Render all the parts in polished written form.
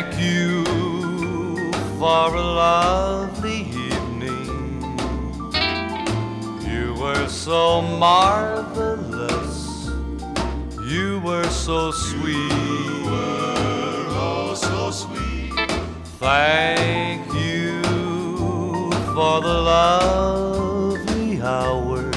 you for a lovely evening. You were so marvelous. You were so sweet. You were oh so sweet. Thank you for the lovely hours.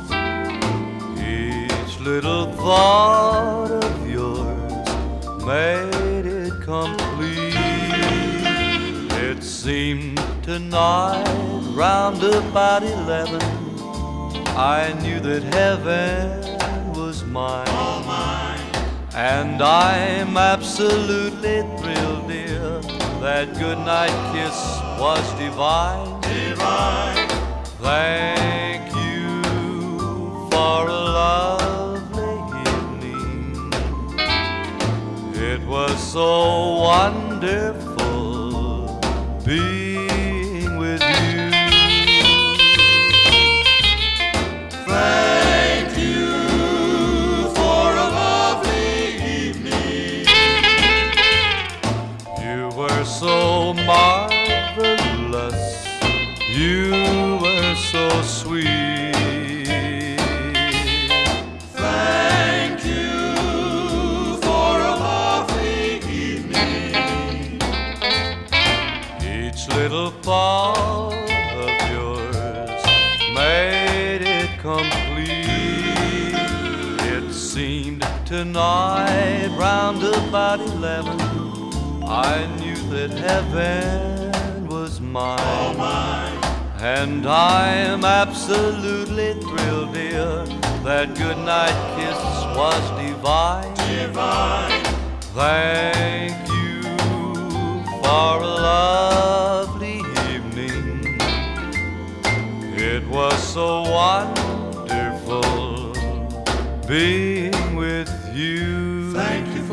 Each little thought of yours made it complete. It seemed tonight, round about 11, I knew that heaven was mine. All mine. And I'm absolutely thrilled, dear, that goodnight kiss was divine. Divine. Thank you for a lovely evening. It was so wonderful being with you. Thank you for a lovely evening. You were so marvelous. You were so sweet. Thank you for a lovely evening. Each little thought of yours made it complete. It seemed tonight, round about 11, I knew that heaven was mine. All mine. And I'm absolutely thrilled, dear, that goodnight kiss was divine. Divine. Thank you for a lovely evening. It was so wonderful being with you. Thank you